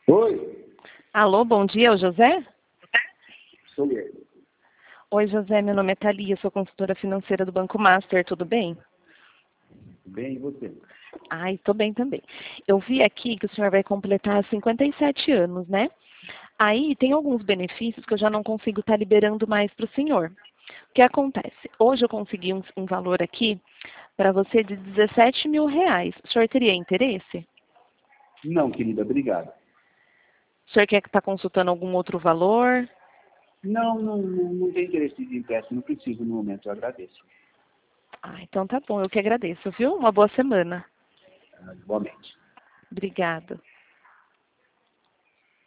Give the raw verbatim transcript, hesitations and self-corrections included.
Oi, Alô, bom dia, é o José? sou eu. Oi, José, meu nome é Thalia, sou consultora financeira do Banco Master, tudo bem? Bem, e você? Ai, tô bem também. Eu vi aqui que o senhor vai completar cinquenta e sete anos, né? Aí tem alguns benefícios que eu já não consigo estar liberando mais para o senhor. O que acontece? Hoje eu consegui um, um valor aqui para você de dezessete mil reais. O senhor teria interesse? Não, querida, obrigado. O senhor quer estar consultando algum outro valor? Não, não, não, não tenho interesse de empréstimo, não preciso no momento, eu agradeço. Ah, então tá bom, eu que agradeço, viu? Uma boa semana. Ah, igualmente. Obrigada.